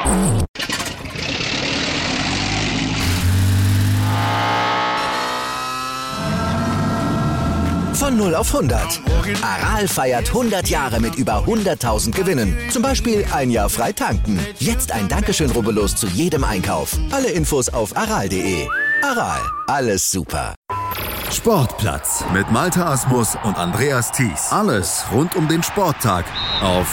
Von 0 auf 100. Aral feiert 100 Jahre mit über 100.000 Gewinnen. Zum Beispiel ein Jahr frei tanken. Jetzt ein Dankeschön, rubbellos zu jedem Einkauf. Alle Infos auf aral.de. Aral, alles super. Sportplatz mit Malte Asmus und Andreas Thies. Alles rund um den Sporttag auf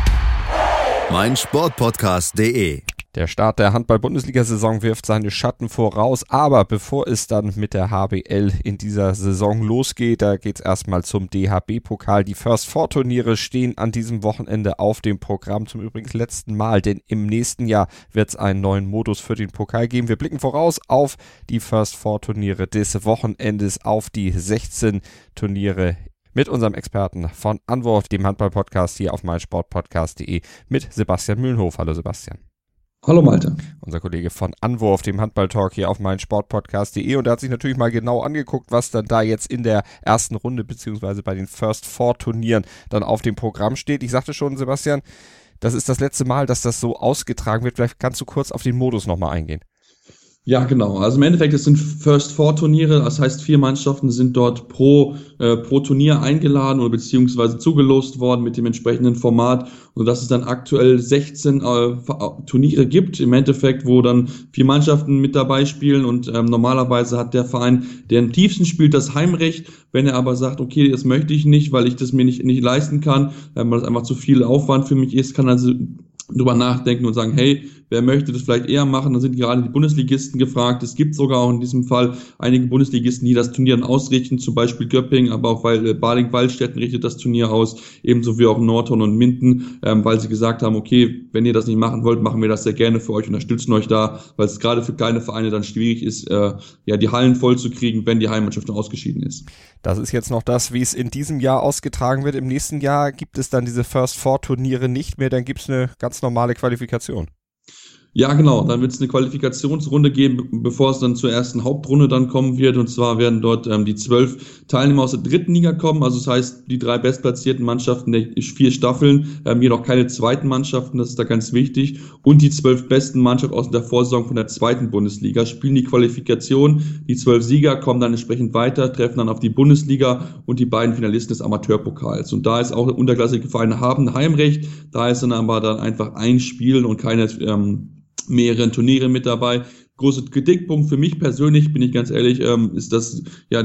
meinsportpodcast.de. Der Start der Handball-Bundesliga-Saison wirft seine Schatten voraus, aber bevor es dann mit der HBL in dieser Saison losgeht, da geht es erstmal zum DHB-Pokal. Die First Four Turniere stehen an diesem Wochenende auf dem Programm, zum übrigens letzten Mal, denn im nächsten Jahr wird es einen neuen Modus für den Pokal geben. Wir blicken voraus auf die First Four Turniere des Wochenendes, auf die 16 Turniere mit unserem Experten von Anwurf, dem Handball-Podcast hier auf meinsportpodcast.de mit Sebastian Mühlenhof. Hallo Sebastian. Hallo Malte. Unser Kollege von Anwurf, dem Handball-Talk hier auf meinsportpodcast.de, und er hat sich natürlich mal genau angeguckt, was dann da jetzt in der ersten Runde beziehungsweise bei den First Four Turnieren dann auf dem Programm steht. Ich sagte schon, Sebastian, das ist das letzte Mal, dass das so ausgetragen wird. Vielleicht kannst du kurz auf den Modus nochmal eingehen. Ja, genau. Also im Endeffekt, es sind First Four Turniere, das heißt 4 Mannschaften sind dort pro Turnier eingeladen oder beziehungsweise zugelost worden mit dem entsprechenden Format, und dass es dann aktuell 16 Turniere gibt, im Endeffekt, wo dann 4 Mannschaften mit dabei spielen, und normalerweise hat der Verein, der am tiefsten spielt, das Heimrecht. Wenn er aber sagt, okay, das möchte ich nicht, weil ich das mir nicht leisten kann, weil das einfach zu viel Aufwand für mich ist, kann also drüber nachdenken und sagen, hey, wer möchte das vielleicht eher machen? Dann sind gerade die Bundesligisten gefragt. Es gibt sogar auch in diesem Fall einige Bundesligisten, die das Turnier dann ausrichten, zum Beispiel Göppingen, aber auch weil Baling-Waldstätten richtet das Turnier aus, ebenso wie auch Nordhorn und Minden, weil sie gesagt haben, okay, wenn ihr das nicht machen wollt, machen wir das sehr gerne für euch, unterstützen euch da, weil es gerade für kleine Vereine dann schwierig ist, die Hallen voll zu kriegen, wenn die Heimmannschaft schon ausgeschieden ist. Das ist jetzt noch das, wie es in diesem Jahr ausgetragen wird. Im nächsten Jahr gibt es dann diese First Four Turniere nicht mehr, dann gibt es eine ganz normale Qualifikation. Ja, genau. Dann wird es eine Qualifikationsrunde geben, bevor es dann zur ersten Hauptrunde dann kommen wird. Und zwar werden dort die 12 Teilnehmer aus der dritten Liga kommen. Also das heißt, die 3 bestplatzierten Mannschaften der 4 Staffeln, jedoch keine zweiten Mannschaften, das ist da ganz wichtig. Und die 12 besten Mannschaften aus der Vorsaison von der zweiten Bundesliga spielen die Qualifikation. Die 12 Sieger kommen dann entsprechend weiter, treffen dann auf die Bundesliga und die beiden Finalisten des Amateurpokals. Und da ist auch unterklassige Vereine haben Heimrecht. Da ist dann aber dann einfach ein Spiel und keine mehreren Turniere mit dabei. Großer Kritikpunkt für mich persönlich, bin ich ganz ehrlich, ist, dass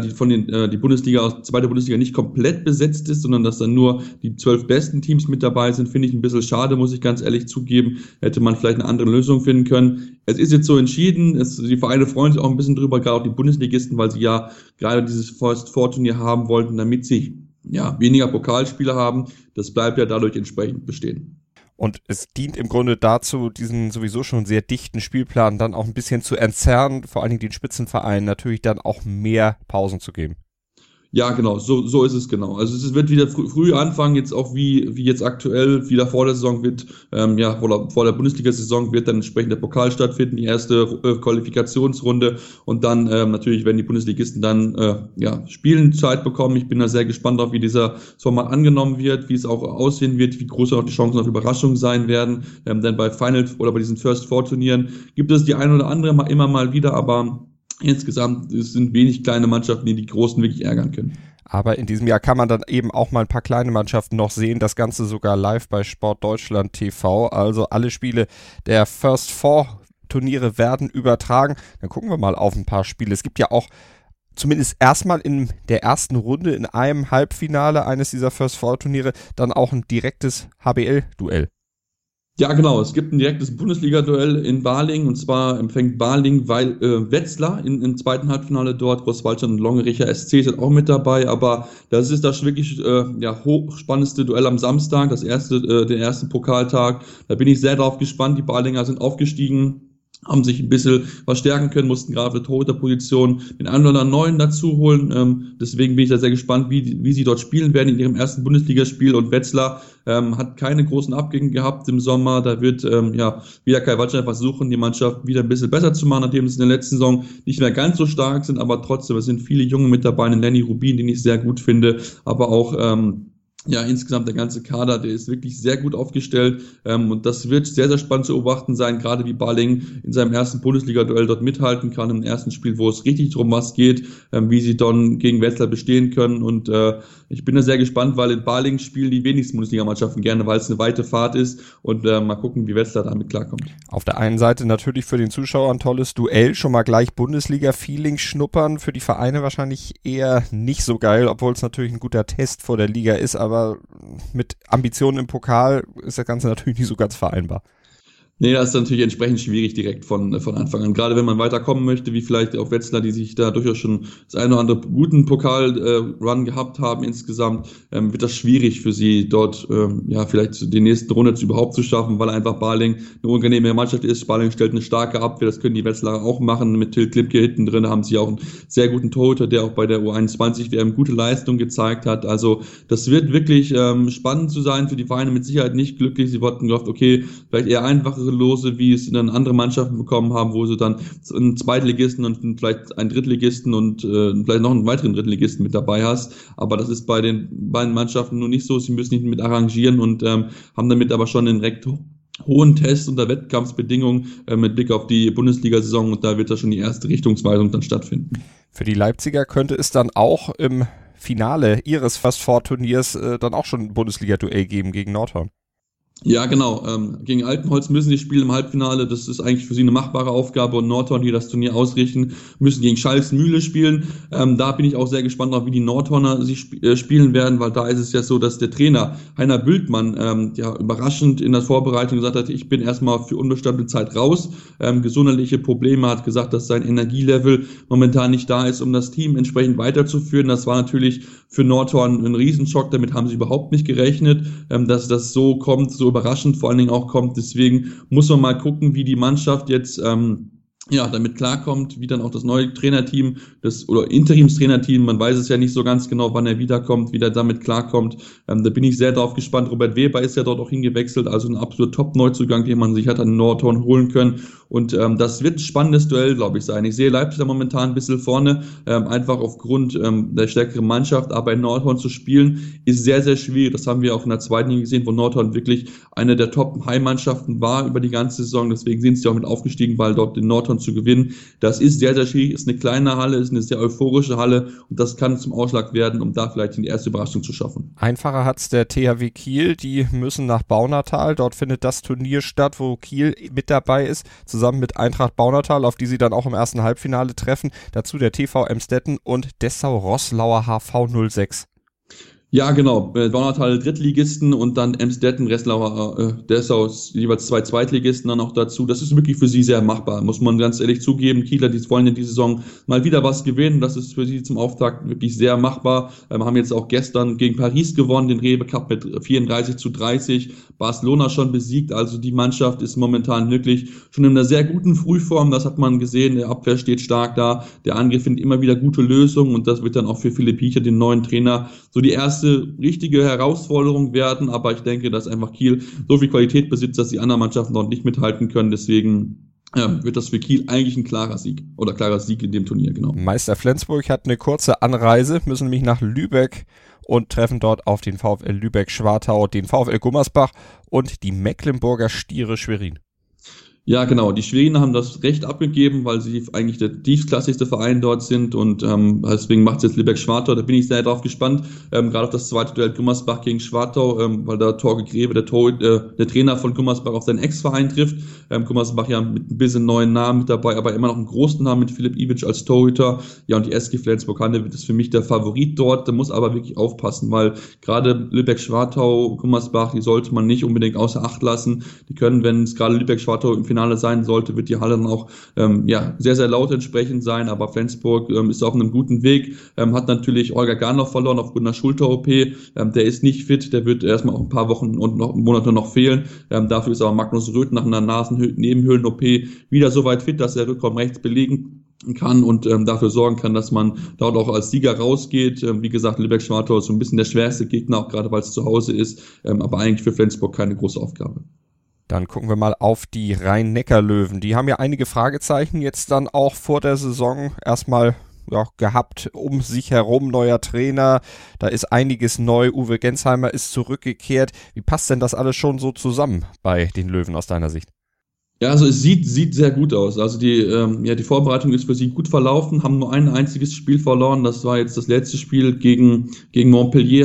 die Bundesliga, zweite Bundesliga nicht komplett besetzt ist, sondern dass dann nur die 12 besten Teams mit dabei sind. Finde ich ein bisschen schade, muss ich ganz ehrlich zugeben. Hätte man vielleicht eine andere Lösung finden können. Es ist jetzt so entschieden. Die Vereine freuen sich auch ein bisschen drüber, gerade auch die Bundesligisten, weil sie ja gerade dieses First-Four-Turnier haben wollten, damit sie weniger Pokalspiele haben. Das bleibt ja dadurch entsprechend bestehen. Und es dient im Grunde dazu, diesen sowieso schon sehr dichten Spielplan dann auch ein bisschen zu entzerren, vor allen Dingen den Spitzenvereinen natürlich dann auch mehr Pausen zu geben. Ja, genau, so ist es genau. Also es wird wieder früh anfangen, jetzt auch wie jetzt aktuell, wieder vor der Saison wird, vor der Bundesliga-Saison wird dann entsprechend der Pokal stattfinden, die erste Qualifikationsrunde, und dann natürlich, wenn die Bundesligisten dann Spielzeit bekommen. Ich bin da sehr gespannt drauf, wie dieser Format angenommen wird, wie es auch aussehen wird, wie groß auch die Chancen auf Überraschung sein werden. Denn bei Final oder bei diesen First Four Turnieren gibt es die ein oder andere immer mal wieder, aber insgesamt es sind wenig kleine Mannschaften, die Großen wirklich ärgern können. Aber in diesem Jahr kann man dann eben auch mal ein paar kleine Mannschaften noch sehen. Das Ganze sogar live bei Sport Deutschland TV. Also alle Spiele der First Four Turniere werden übertragen. Dann gucken wir mal auf ein paar Spiele. Es gibt ja auch zumindest erstmal in der ersten Runde in einem Halbfinale eines dieser First Four Turniere dann auch ein direktes HBL-Duell. Ja, genau. Es gibt ein direktes Bundesliga-Duell in Balingen, und zwar empfängt Balingen Wetzlar im zweiten Halbfinale dort. Großwaldstadt und Longericher SC sind auch mit dabei, aber das ist das wirklich hochspannendste Duell am Samstag, den ersten Pokaltag. Da bin ich sehr drauf gespannt. Die Balinger sind aufgestiegen, haben sich ein bisschen was stärken können, mussten gerade für Torhüterposition den einen oder anderen Neuen dazu holen. Deswegen bin ich da sehr gespannt, wie sie dort spielen werden in ihrem ersten Bundesligaspiel. Und Wetzlar hat keine großen Abgänge gehabt im Sommer. Da wird wieder Kai Watschner versuchen, die Mannschaft wieder ein bisschen besser zu machen, nachdem sie in der letzten Saison nicht mehr ganz so stark sind. Aber trotzdem, es sind viele Junge mit dabei. Lenny Rubin, den ich sehr gut finde, aber auch Ja, insgesamt der ganze Kader, der ist wirklich sehr gut aufgestellt und das wird sehr, sehr spannend zu beobachten sein, gerade wie Baling in seinem ersten Bundesliga-Duell dort mithalten kann, im ersten Spiel, wo es richtig drum was geht, wie sie dann gegen Wetzlar bestehen können und ich bin da sehr gespannt, weil in Balingen spielen die wenigsten Bundesligamannschaften gerne, weil es eine weite Fahrt ist und mal gucken, wie Wetzlar damit klarkommt. Auf der einen Seite natürlich für den Zuschauer ein tolles Duell, schon mal gleich Bundesliga-Feeling schnuppern, für die Vereine wahrscheinlich eher nicht so geil, obwohl es natürlich ein guter Test vor der Liga ist, aber mit Ambitionen im Pokal ist das Ganze natürlich nicht so ganz vereinbar. Nee, das ist natürlich entsprechend schwierig direkt von Anfang an. Gerade wenn man weiterkommen möchte, wie vielleicht auch Wetzlar, die sich da durchaus schon das eine oder andere guten Pokal-Run gehabt haben insgesamt, wird das schwierig für sie dort vielleicht die nächste Runde überhaupt zu schaffen, weil einfach Balingen eine unangenehme Mannschaft ist. Balingen stellt eine starke Abwehr, das können die Wetzlarer auch machen. Mit Till Klimke hinten drin haben sie auch einen sehr guten Torhüter, der auch bei der U21-WM gute Leistung gezeigt hat. Also das wird wirklich spannend zu sein für die Vereine, mit Sicherheit nicht glücklich. Sie wollten gehofft, okay, vielleicht eher einfachere Lose, wie es dann andere Mannschaften bekommen haben, wo sie dann einen Zweitligisten und vielleicht einen Drittligisten und vielleicht noch einen weiteren Drittligisten mit dabei hast. Aber das ist bei den beiden Mannschaften nur nicht so. Sie müssen nicht mit arrangieren und haben damit aber schon einen recht hohen Test unter Wettkampfsbedingungen mit Blick auf die Bundesliga-Saison und da wird da schon die erste Richtungsweisung dann stattfinden. Für die Leipziger könnte es dann auch im Finale ihres First Four Turniers dann auch schon ein Bundesliga-Duell geben gegen Nordhorn. Ja, genau. Gegen Altenholz müssen sie spielen im Halbfinale. Das ist eigentlich für sie eine machbare Aufgabe. Und Nordhorn, die das Turnier ausrichten, müssen gegen Schalksmühle spielen. Da bin ich auch sehr gespannt drauf, wie die Nordhorner sich spielen werden, weil da ist es ja so, dass der Trainer Heiner Bültmann überraschend in der Vorbereitung gesagt hat, ich bin erstmal für unbestimmte Zeit raus. Gesundheitliche Probleme, hat gesagt, dass sein Energielevel momentan nicht da ist, um das Team entsprechend weiterzuführen. Das war natürlich für Nordhorn ein Riesenschock. Damit haben sie überhaupt nicht gerechnet, dass das so kommt, so überraschend vor allen Dingen auch kommt. Deswegen muss man mal gucken, wie die Mannschaft jetzt damit klarkommt, wie dann auch das neue Trainerteam, oder Interimstrainerteam, man weiß es ja nicht so ganz genau, wann er wiederkommt, wie der damit klarkommt. Da bin ich sehr drauf gespannt. Robert Weber ist ja dort auch hingewechselt, also ein absolut Top-Neuzugang, den man sich hat an Nordhorn holen können. Und das wird ein spannendes Duell, glaube ich, sein. Ich sehe Leipzig da momentan ein bisschen vorne, einfach aufgrund der stärkeren Mannschaft, aber in Nordhorn zu spielen, ist sehr, sehr schwierig. Das haben wir auch in der zweiten Liga gesehen, wo Nordhorn wirklich eine der Top-Heim-Mannschaften war über die ganze Saison. Deswegen sind sie auch mit aufgestiegen, weil dort in Nordhorn zu gewinnen. Das ist sehr, sehr schwierig, ist eine kleine Halle, ist eine sehr euphorische Halle und das kann zum Ausschlag werden, um da vielleicht die erste Überraschung zu schaffen. Einfacher hat's der THW Kiel, die müssen nach Baunatal, dort findet das Turnier statt, wo Kiel mit dabei ist, zusammen mit Eintracht Baunatal, auf die sie dann auch im ersten Halbfinale treffen. Dazu der TV Emstetten und Dessau-Rosslauer HV 06. Ja, genau. Baunatal Drittligisten und dann Emstetten, Dessau jeweils 2 Zweitligisten dann auch dazu. Das ist wirklich für sie sehr machbar, muss man ganz ehrlich zugeben. Kieler, die wollen in dieser Saison mal wieder was gewinnen. Das ist für sie zum Auftakt wirklich sehr machbar. Haben jetzt auch gestern gegen Paris gewonnen, den Rewe Cup mit 34-30. Barcelona schon besiegt. Also die Mannschaft ist momentan wirklich schon in einer sehr guten Frühform. Das hat man gesehen. Der Abwehr steht stark da. Der Angriff findet immer wieder gute Lösungen und das wird dann auch für Philipp Piecher, den neuen Trainer, so die erste richtige Herausforderung werden, aber ich denke, dass einfach Kiel so viel Qualität besitzt, dass die anderen Mannschaften dort nicht mithalten können, deswegen wird das für Kiel eigentlich ein klarer Sieg in dem Turnier, genau. Meister Flensburg hat eine kurze Anreise, müssen nämlich nach Lübeck und treffen dort auf den VfL Lübeck-Schwartau, den VfL Gummersbach und die Mecklenburger Stiere Schwerin. Ja, genau. Die Schweriner haben das Recht abgegeben, weil sie eigentlich der tiefklassigste Verein dort sind und deswegen macht es jetzt Lübeck-Schwartau. Da bin ich sehr drauf gespannt, gerade auf das zweite Duell Gummersbach gegen Schwartau, weil da Torge Greve, der Trainer von Gummersbach, auf seinen Ex-Verein trifft. Gummersbach ja mit ein bisschen neuen Namen mit dabei, aber immer noch einen großen Namen mit Philipp Iwic als Torhüter. Ja, und die SG Flensburg-Handewitt ist für mich der Favorit dort. Da muss aber wirklich aufpassen, weil gerade Lübeck-Schwartau, Gummersbach, die sollte man nicht unbedingt außer Acht lassen. Die können, wenn es gerade Lübeck-Schwartau im Finale sein sollte, wird die Halle dann auch sehr, sehr laut entsprechend sein, aber Flensburg ist auf einem guten Weg, hat natürlich Olga Garnow verloren aufgrund einer Schulter-OP, der ist nicht fit, der wird erstmal auch ein paar Wochen und Monate noch fehlen, dafür ist aber Magnus Röth nach einer Nasennebenhöhlen-OP wieder so weit fit, dass er Rückraum rechts belegen kann und dafür sorgen kann, dass man dort auch als Sieger rausgeht. Wie gesagt, Lübeck-Schwartau ist so ein bisschen der schwerste Gegner, auch gerade weil es zu Hause ist, aber eigentlich für Flensburg keine große Aufgabe. Dann gucken wir mal auf die Rhein-Neckar-Löwen. Die haben ja einige Fragezeichen jetzt dann auch vor der Saison erstmal gehabt um sich herum, neuer Trainer, da ist einiges neu, Uwe Gensheimer ist zurückgekehrt. Wie passt denn das alles schon so zusammen bei den Löwen aus deiner Sicht? Ja, also es sieht sehr gut aus. Also die Vorbereitung ist für sie gut verlaufen, haben nur ein einziges Spiel verloren. Das war jetzt das letzte Spiel gegen Montpellier.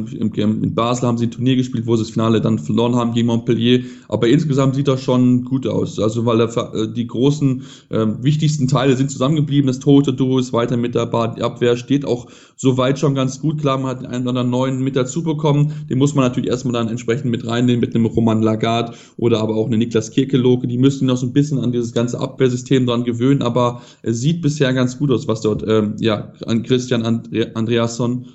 In Basel haben sie ein Turnier gespielt, wo sie das Finale dann verloren haben gegen Montpellier. Aber insgesamt sieht das schon gut aus. Also weil die großen, wichtigsten Teile sind zusammengeblieben. Das Torhüter-Duo ist weiter mit dabei. Die Abwehr steht auch soweit schon ganz gut. Klar, man hat den einen oder anderen neuen mit dazu bekommen. Den muss man natürlich erstmal dann entsprechend mit reinnehmen, mit einem Roman Lagarde oder aber auch einem Niklas Kirkeloke. Die müssen noch so ein bisschen an dieses ganze Abwehrsystem dran gewöhnen, aber es sieht bisher ganz gut aus, was dort an Christian Andersson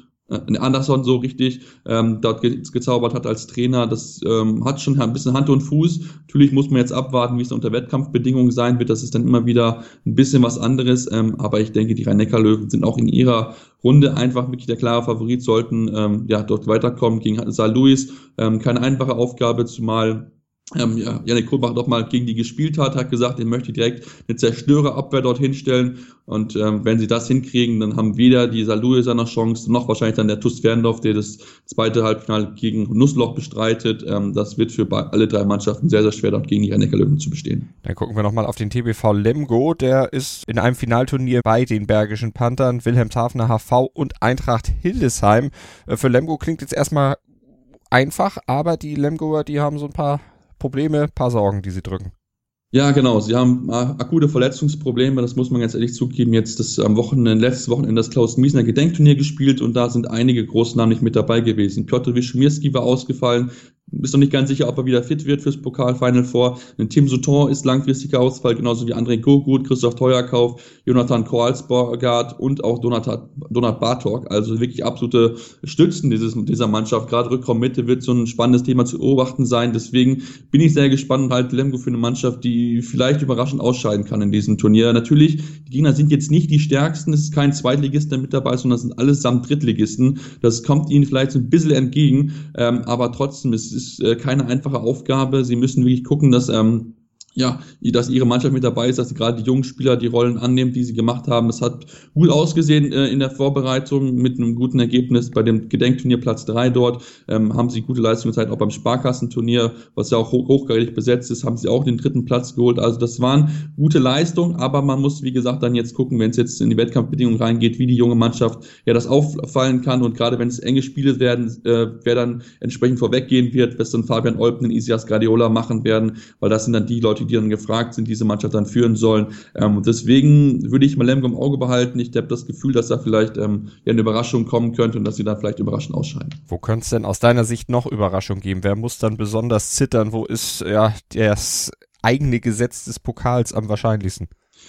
so richtig dort gezaubert hat als Trainer. Das hat schon ein bisschen Hand und Fuß. Natürlich muss man jetzt abwarten, wie es unter Wettkampfbedingungen sein wird. Das ist dann immer wieder ein bisschen was anderes. Aber ich denke, die Rhein-Neckar-Löwen sind auch in ihrer Runde einfach wirklich der klare Favorit, sollten dort weiterkommen gegen Saar Louis. Keine einfache Aufgabe, zumal Yannick Kohlbach doch mal gegen die gespielt hat gesagt, er möchte direkt eine Zerstörerabwehr dort hinstellen und wenn sie das hinkriegen, dann haben weder die Saar Louiser noch Chance, noch wahrscheinlich dann der TuS Ferndorf, der das zweite Halbfinale gegen Nussloch bestreitet. Das wird für alle drei Mannschaften sehr, sehr schwer, dort gegen die Rhein-Neckar-Löwen zu bestehen. Dann gucken wir nochmal auf den TBV Lemgo, der ist in einem Finalturnier bei den Bergischen Panthern, Wilhelmshavener HV und Eintracht Hildesheim. Für Lemgo klingt jetzt erstmal einfach, aber die Lemgoer, die haben so ein paar Probleme, paar Sorgen, die sie drücken. Ja, genau. Sie haben akute Verletzungsprobleme, das muss man ganz ehrlich zugeben. Jetzt letztes Wochenende das Klaus-Miesner Gedenkturnier gespielt und da sind einige Großnamen nicht mit dabei gewesen. Piotr Wischmirski war ausgefallen. Ist noch nicht ganz sicher, ob er wieder fit wird fürs Pokal-Final Four. Tim Souton ist langfristiger Ausfall, genauso wie André Gogut, Christoph Teuerkauf, Jonathan Koralsborgard und auch Donat Bartok. Also wirklich absolute Stützen dieser Mannschaft. Gerade Rückraummitte wird so ein spannendes Thema zu beobachten sein. Deswegen bin ich sehr gespannt und halte Lemgo für eine Mannschaft, die vielleicht überraschend ausscheiden kann in diesem Turnier. Natürlich, die Gegner sind jetzt nicht die stärksten. Es ist kein Zweitligist mit dabei, sondern es sind allesamt Drittligisten. Das kommt ihnen vielleicht so ein bisschen entgegen, aber trotzdem ist keine einfache Aufgabe. Sie müssen wirklich gucken, dass ihre Mannschaft mit dabei ist, dass sie gerade die jungen Spieler die Rollen annehmen, die sie gemacht haben. Es hat gut ausgesehen in der Vorbereitung mit einem guten Ergebnis bei dem Gedenkturnier Platz 3 dort. Haben sie gute Leistungen gezeigt, auch beim Sparkassenturnier, was ja auch hochgradig besetzt ist, haben sie auch den 3. Platz geholt. Also das waren gute Leistungen, aber man muss, wie gesagt, dann jetzt gucken, wenn es jetzt in die Wettkampfbedingungen reingeht, wie die junge Mannschaft das auffallen kann und gerade wenn es enge Spiele werden, wer dann entsprechend vorweggehen wird, was dann Fabian Olpen und Isias Guardiola machen werden, weil das sind dann die Leute, die dann gefragt sind, diese Mannschaft dann führen sollen. Und deswegen würde ich mal Lemgo im Auge behalten. Ich habe das Gefühl, dass da vielleicht eine Überraschung kommen könnte und dass sie dann vielleicht überraschend ausscheiden. Wo könnte es denn aus deiner Sicht noch Überraschung geben? Wer muss dann besonders zittern? Wo ist das eigene Gesetz des Pokals am wahrscheinlichsten?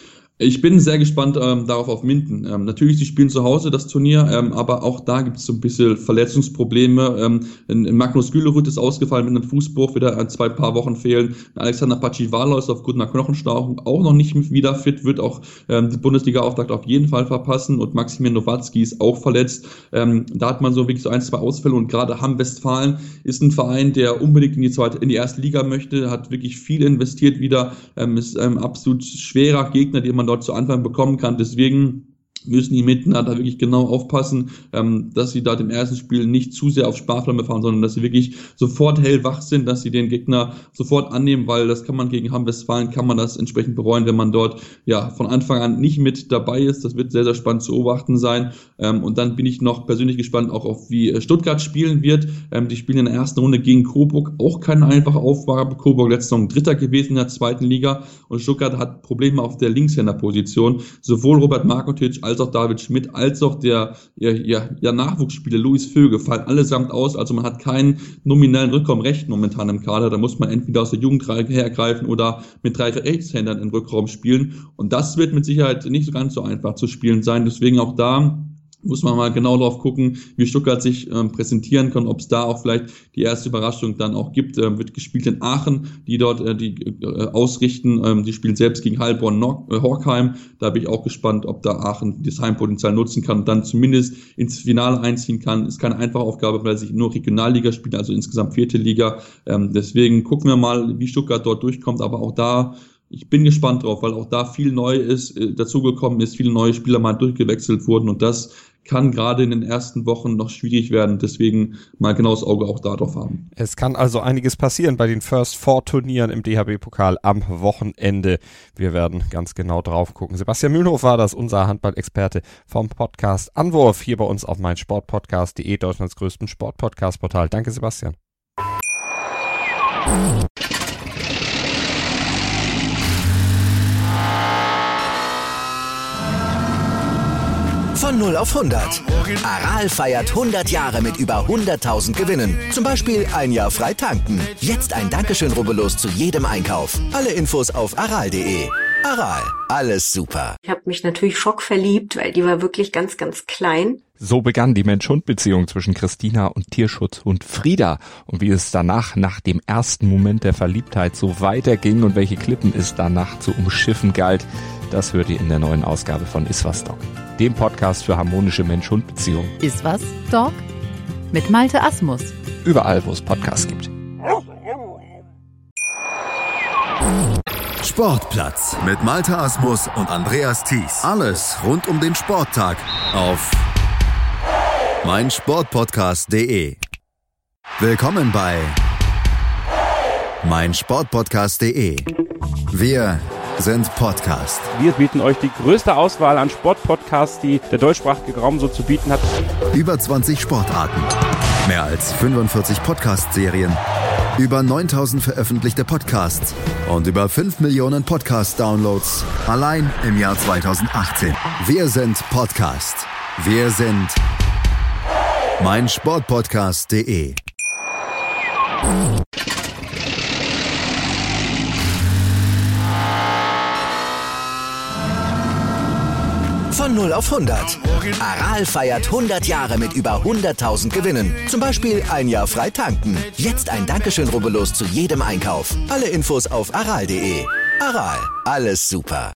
Ich bin sehr gespannt darauf auf Minden. Natürlich, sie spielen zu Hause das Turnier, aber auch da gibt es so ein bisschen Verletzungsprobleme. Magnus Gülerud ist ausgefallen mit einem Fußbruch, wieder ein paar Wochen fehlen. Alexander Pacivala ist aufgrund einer Knochenstauchung auch noch nicht wieder fit, wird auch die Bundesliga-Auftakt auf jeden Fall verpassen und Maximilian Nowatzki ist auch verletzt. Da hat man so wirklich so 1-2 Ausfälle und gerade Hamm Westfalen ist ein Verein, der unbedingt in die erste Liga möchte, hat wirklich viel investiert wieder, ist ein absolut schwerer Gegner, den man dort zu Anfang bekommen kann. Deswegen müssen die Mindener da wirklich genau aufpassen, dass sie da im ersten Spiel nicht zu sehr auf Sparflamme fahren, sondern dass sie wirklich sofort hellwach sind, dass sie den Gegner sofort annehmen, weil das kann man gegen Hamm Westfalen, kann man das entsprechend bereuen, wenn man dort von Anfang an nicht mit dabei ist. Das wird sehr, sehr spannend zu beobachten sein. Und dann bin ich noch persönlich gespannt auch auf, wie Stuttgart spielen wird. Die spielen in der ersten Runde gegen Coburg, auch keine einfache Aufgabe. Coburg letzte Saison Dritter gewesen in der zweiten Liga und Stuttgart hat Probleme auf der Linkshänderposition. Sowohl Robert Markotic als auch David Schmidt, als auch der Nachwuchsspieler Luis Vöge fallen allesamt aus. Also man hat keinen nominellen Rückraumrecht momentan im Kader. Da muss man entweder aus der Jugend hergreifen oder mit 3 Rechtshändern im Rückraum spielen. Und das wird mit Sicherheit nicht so ganz so einfach zu spielen sein. Deswegen auch da muss man mal genau drauf gucken, wie Stuttgart sich präsentieren kann, ob es da auch vielleicht die erste Überraschung dann auch gibt. Wird gespielt in Aachen, die dort ausrichten. Die spielen selbst gegen Heilbronn-Horkheim. Da bin ich auch gespannt, ob da Aachen das Heimpotenzial nutzen kann und dann zumindest ins Finale einziehen kann. Ist keine einfache Aufgabe, weil sie nur Regionalliga spielen, also insgesamt 4. Liga. Deswegen gucken wir mal, wie Stuttgart dort durchkommt. Aber auch da ich bin gespannt drauf, weil auch da viel neu ist, dazugekommen ist, viele neue Spieler mal durchgewechselt wurden und das kann gerade in den ersten Wochen noch schwierig werden. Deswegen mal genaues Auge auch darauf haben. Es kann also einiges passieren bei den First Four Turnieren im DHB-Pokal am Wochenende. Wir werden ganz genau drauf gucken. Sebastian Mühlenhof war das, unser Handball-Experte vom Podcast Anwurf, hier bei uns auf meinsportpodcast.de, Deutschlands größten Sportpodcast-Portal. Danke, Sebastian. Von 0 auf 100. Aral feiert 100 Jahre mit über 100.000 Gewinnen. Zum Beispiel ein Jahr frei tanken. Jetzt ein Dankeschön, rubbellos zu jedem Einkauf. Alle Infos auf aral.de. Aral, alles super. Ich habe mich natürlich schockverliebt, weil die war wirklich ganz, ganz klein. So begann die Mensch-Hund-Beziehung zwischen Christina und Tierschutzhund Frieda. Und wie es danach, nach dem ersten Moment der Verliebtheit, so weiterging und welche Klippen es danach zu umschiffen galt, das hört ihr in der neuen Ausgabe von Iswas Dog, dem Podcast für harmonische Mensch-Hund-Beziehungen. Iswas Dog mit Malte Asmus. Überall, wo es Podcasts gibt. Sportplatz mit Malte Asmus und Andreas Thies. Alles rund um den Sporttag auf meinsportpodcast.de. Willkommen bei meinsportpodcast.de. Wir sind Podcast. Wir bieten euch die größte Auswahl an Sportpodcasts, die der deutschsprachige Raum so zu bieten hat. Über 20 Sportarten, mehr als 45 Podcast-Serien, über 9000 veröffentlichte Podcasts und über 5 Millionen Podcast-Downloads allein im Jahr 2018. Wir sind Podcast. Wir sind meinsportpodcast.de. Von 0 auf 100. Aral feiert 100 Jahre mit über 100.000 Gewinnen. Zum Beispiel ein Jahr frei tanken. Jetzt ein Dankeschön, rubbellos zu jedem Einkauf. Alle Infos auf aral.de. Aral, alles super.